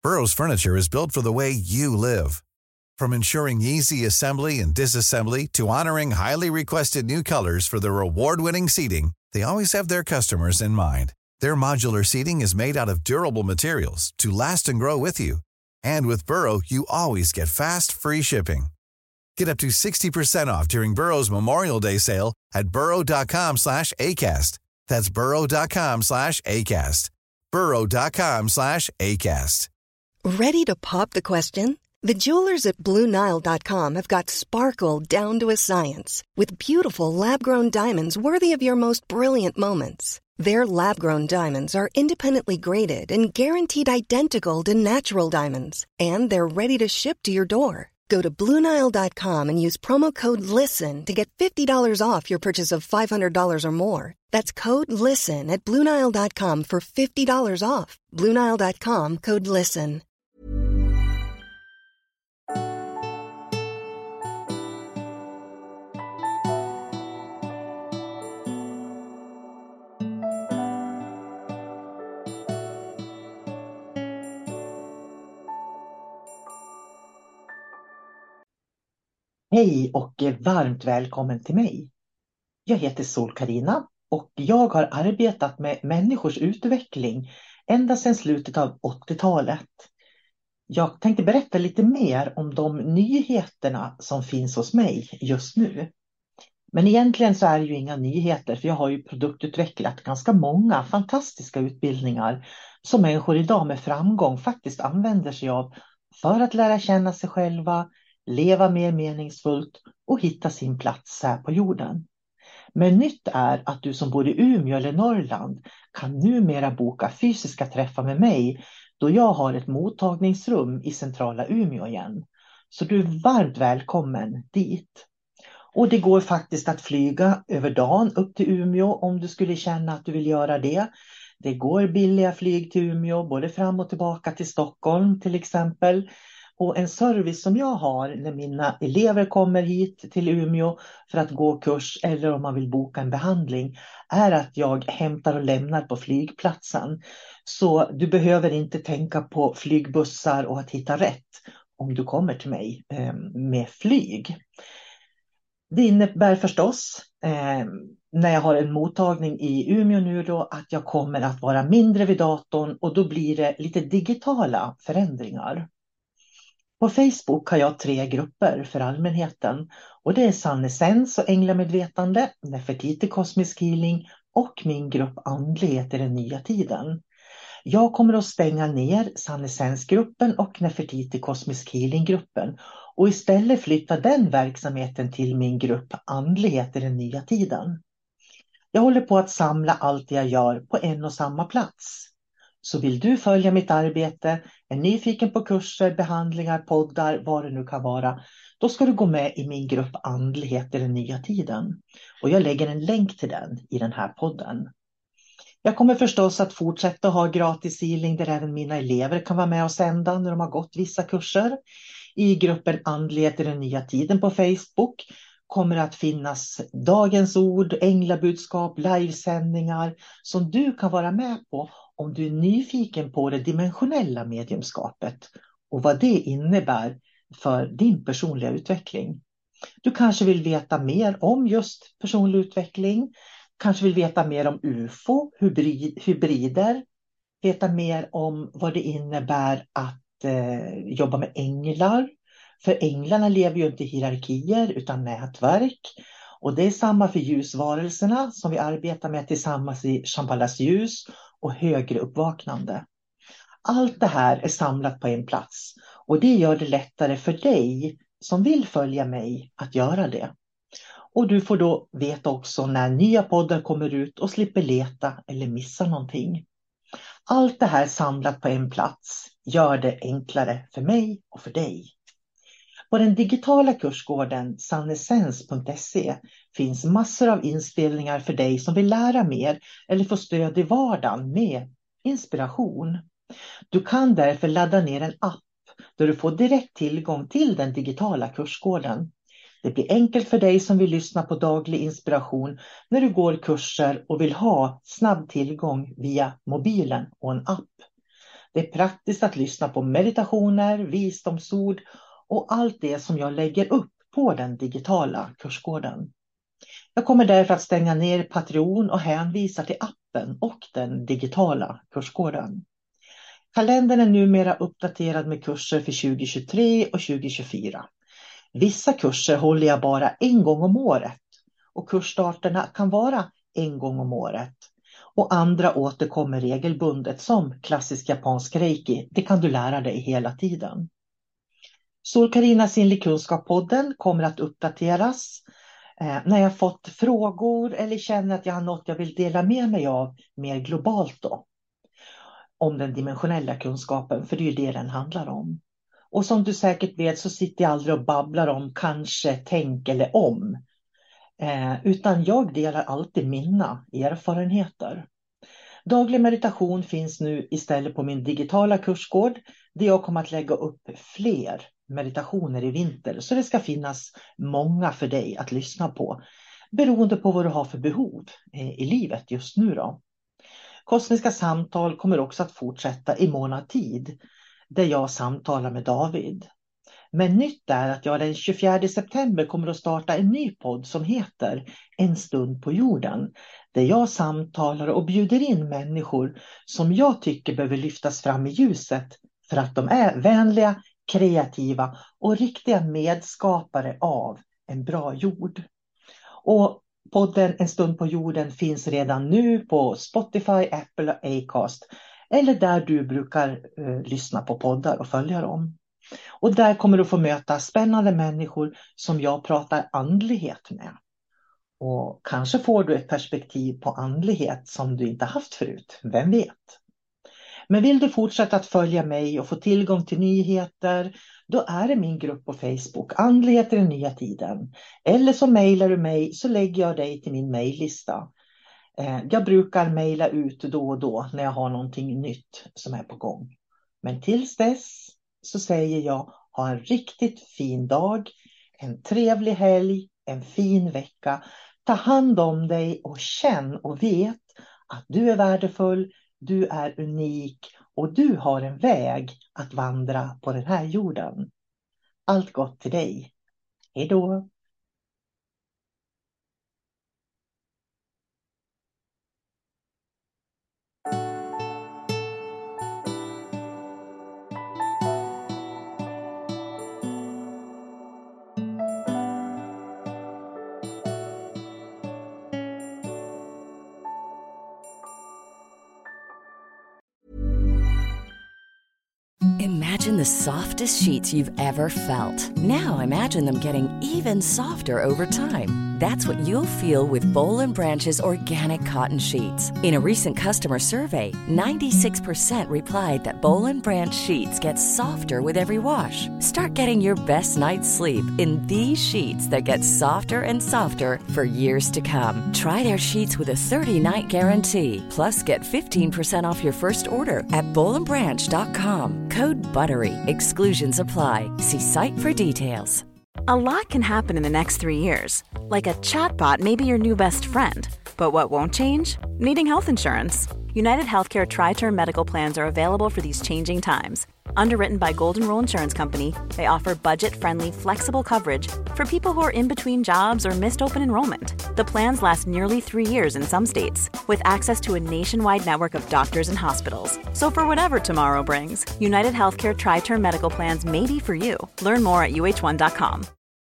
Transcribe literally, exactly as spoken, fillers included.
Burrow's furniture is built for the way you live. From ensuring easy assembly and disassembly to honoring highly requested new colors for their award-winning seating, they always have their customers in mind. Their modular seating is made out of durable materials to last and grow with you. And with Burrow, you always get fast, free shipping. Get up to sixty percent off during Burrow's Memorial Day sale at burrow.com slash ACAST. That's burrow.com slash ACAST. burrow.com slash ACAST. Ready to pop the question? The jewelers at Blue Nile dot com have got sparkle down to a science with beautiful lab-grown diamonds worthy of your most brilliant moments. Their lab-grown diamonds are independently graded and guaranteed identical to natural diamonds, and they're ready to ship to your door. Go to Blue Nile dot com and use promo code LISTEN to get fifty dollars off your purchase of five hundred dollars or more. That's code LISTEN at Blue Nile dot com for fifty dollars off. Blue Nile dot com, code LISTEN. Hej och varmt välkommen till mig. Jag heter Sol-Carina och jag har arbetat med människors utveckling ända sedan slutet av åttiotalet. Jag tänkte berätta lite mer om de nyheterna som finns hos mig just nu. Men egentligen så är det ju inga nyheter, för jag har ju produktutvecklat ganska många fantastiska utbildningar som människor idag med framgång faktiskt använder sig av för att lära känna sig själva, leva mer meningsfullt och hitta sin plats här på jorden. Men nytt är att du som bor i Umeå eller Norrland kan numera boka fysiska träffar med mig, då jag har ett mottagningsrum i centrala Umeå igen. Så du är varmt välkommen dit. Och det går faktiskt att flyga över dagen upp till Umeå om du skulle känna att du vill göra det. Det går billiga flyg till Umeå, både fram och tillbaka till Stockholm till exempel. Och en service som jag har när mina elever kommer hit till Umeå för att gå kurs eller om man vill boka en behandling är att jag hämtar och lämnar på flygplatsen. Så du behöver inte tänka på flygbussar och att hitta rätt om du kommer till mig med flyg. Det innebär förstås eh, när jag har en mottagning i Umeå nu då att jag kommer att vara mindre vid datorn och då blir det lite digitala förändringar. På Facebook har jag tre grupper för allmänheten och det är Sannesens och Änglamedvetande, Nefertiti Kosmisk Healing och min grupp Andlighet i den nya tiden. Jag kommer att stänga ner Sannesens-gruppen och Nefertiti Kosmisk Healing-gruppen och istället flytta den verksamheten till min grupp Andlighet i den nya tiden. Jag håller på att samla allt jag gör på en och samma plats. Så vill du följa mitt arbete, är nyfiken på kurser, behandlingar, poddar, vad det nu kan vara, då ska du gå med i min grupp Andlighet i den nya tiden. Och jag lägger en länk till den i den här podden. Jag kommer förstås att fortsätta ha gratis healing där även mina elever kan vara med och sända när de har gått vissa kurser. I gruppen Andlighet i den nya tiden på Facebook kommer att finnas dagens ord, änglabudskap, livesändningar som du kan vara med på om du är nyfiken på det dimensionella mediumskapet och vad det innebär för din personliga utveckling. Du kanske vill veta mer om just personlig utveckling, kanske vill veta mer om U F O, hybrid, hybrider, veta mer om vad det innebär att eh, jobba med änglar. För änglarna lever ju inte i hierarkier utan nätverk. Och det är samma för ljusvarelserna som vi arbetar med tillsammans i Shambhalas ljus och högre uppvaknande. Allt det här är samlat på en plats och det gör det lättare för dig som vill följa mig att göra det. Och du får då veta också när nya poddar kommer ut och slipper leta eller missa någonting. Allt det här samlat på en plats gör det enklare för mig och för dig. På den digitala kursgården sannesens punkt se finns massor av inspelningar för dig som vill lära mer eller få stöd i vardagen med inspiration. Du kan därför ladda ner en app där du får direkt tillgång till den digitala kursgården. Det blir enkelt för dig som vill lyssna på daglig inspiration när du går kurser och vill ha snabb tillgång via mobilen och en app. Det är praktiskt att lyssna på meditationer, visdomsord och allt det som jag lägger upp på den digitala kursgården. Jag kommer därför att stänga ner Patreon och hänvisa till appen och den digitala kursgården. Kalendern är numera uppdaterad med kurser för tjugo tjugotre och tjugo tjugofyra. Vissa kurser håller jag bara en gång om året och kursstarterna kan vara en gång om året. Och andra återkommer regelbundet som klassisk japansk reiki. Det kan du lära dig hela tiden. Sol-Karinas inre kunskap-podden kommer att uppdateras eh, när jag fått frågor eller känner att jag har något jag vill dela med mig av mer globalt då. Om den dimensionella kunskapen, för det är ju det den handlar om. Och som du säkert vet så sitter jag aldrig och babblar om kanske, tänk eller om. Eh, utan jag delar alltid mina erfarenheter. Daglig meditation finns nu istället på min digitala kursgård där jag kommer att lägga upp fler meditationer i vinter. Så det ska finnas många för dig att lyssna på beroende på vad du har för behov eh, i livet just nu då. Kosmiska samtal kommer också att fortsätta i månad tid där jag samtalar med David. Men nytt är att jag den tjugofjärde september kommer att starta en ny podd som heter En stund på jorden. Där jag samtalar och bjuder in människor som jag tycker behöver lyftas fram i ljuset för att de är vänliga, kreativa och riktiga medskapare av en bra jord. Och podden En stund på jorden finns redan nu på Spotify, Apple och Acast. Eller där du brukar eh, lyssna på poddar och följa dem. Och där kommer du få möta spännande människor som jag pratar andlighet med. Och kanske får du ett perspektiv på andlighet som du inte haft förut. Vem vet? Men vill du fortsätta att följa mig och få tillgång till nyheter, då är det min grupp på Facebook, Andlighet i den nya tiden. Eller så mejlar du mig så lägger jag dig till min mejllista. Jag brukar mejla ut då och då när jag har någonting nytt som är på gång. Men tills dess så säger jag ha en riktigt fin dag, en trevlig helg, en fin vecka. Ta hand om dig och känn och vet att du är värdefull, du är unik och du har en väg att vandra på den här jorden. Allt gott till dig. Hej då! Imagine the softest sheets you've ever felt. Now imagine them getting even softer over time. That's what you'll feel with Boll and Branch's organic cotton sheets. In a recent customer survey, ninety-six percent replied that Boll and Branch sheets get softer with every wash. Start getting your best night's sleep in these sheets that get softer and softer for years to come. Try their sheets with a thirty-night guarantee. Plus, get fifteen percent off your first order at boll and branch dot com. Code BUTTERY. Exclusions apply. See site for details. A lot can happen in the next three years. Like a chatbot may be your new best friend. But what won't change? Needing health insurance. United Healthcare Tri-Term Medical Plans are available for these changing times. Underwritten by Golden Rule Insurance Company, they offer budget-friendly, flexible coverage for people who are in between jobs or missed open enrollment. The plans last nearly three years in some states, with access to a nationwide network of doctors and hospitals. So for whatever tomorrow brings, United Healthcare Tri-Term Medical Plans may be for you. Learn more at U H one dot com.